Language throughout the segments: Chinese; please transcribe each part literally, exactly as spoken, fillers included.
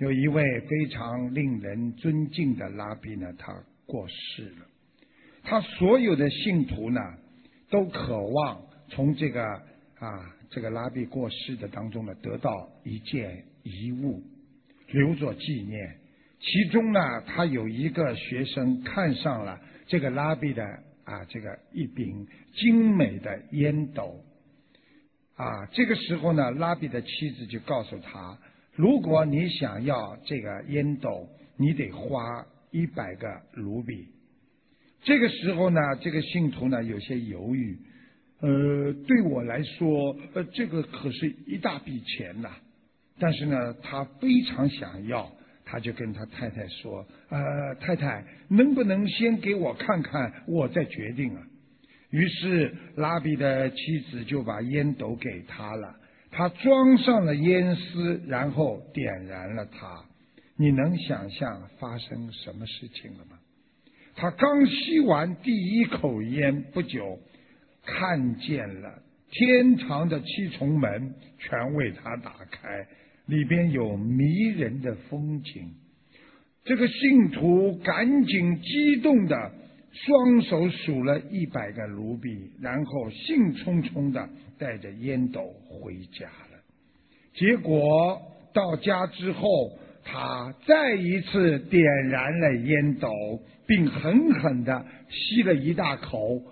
有一位非常令人尊敬的拉比呢，他过世了。他所有的信徒呢，都渴望从这个啊这个拉比过世的当中呢，得到一件遗物，留作纪念。其中呢，他有一个学生看上了这个拉比的啊这个一柄精美的烟斗。啊，这个时候呢，拉比的妻子就告诉他，如果你想要这个烟斗，你得花一百个卢比。这个时候呢，这个信徒呢有些犹豫，呃，对我来说，呃，这个可是一大笔钱呐。但是呢，他非常想要，他就跟他太太说，呃，太太，能不能先给我看看，我再决定啊。于是拉比的妻子就把烟斗给他了，他装上了烟丝，然后点燃了它。你能想象发生什么事情了吗？他刚吸完第一口烟不久，看见了天堂的七重门全为他打开，里边有迷人的风景。这个信徒赶紧激动的双手数了一百个卢比，然后兴冲冲的带着烟斗回家了。结果到家之后，他再一次点燃了烟斗，并狠狠的吸了一大口，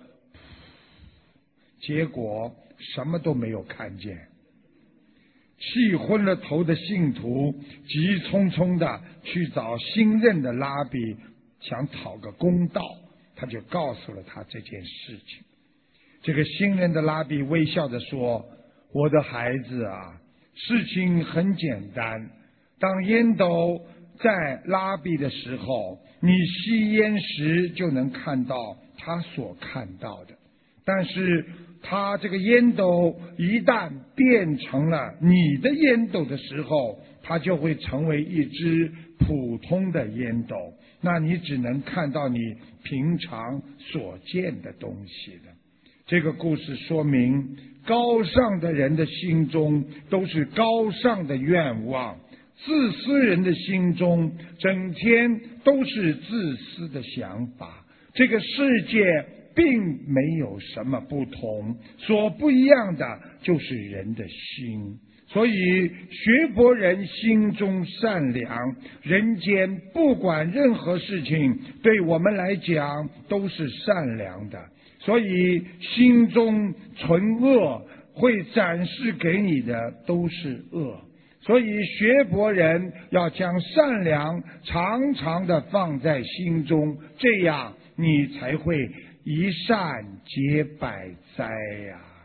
结果什么都没有看见。气昏了头的信徒急匆匆的去找新任的拉比，想讨个公道。他就告诉了他这件事情。这个新任的拉比微笑着说，我的孩子啊，事情很简单，当烟斗在拉比的时候，你吸烟时就能看到他所看到的，但是他这个烟斗一旦变成了你的烟斗的时候，它就会成为一只普通的烟斗，那你只能看到你平常所见的东西了。这个故事说明，高尚的人的心中都是高尚的愿望，自私人的心中整天都是自私的想法。这个世界并没有什么不同，所不一样的就是人的心。所以学佛人心中善良，人间不管任何事情对我们来讲都是善良的，所以心中存恶会展示给你的都是恶。所以学佛人要将善良常常的放在心中，这样你才会一善解百灾呀、啊。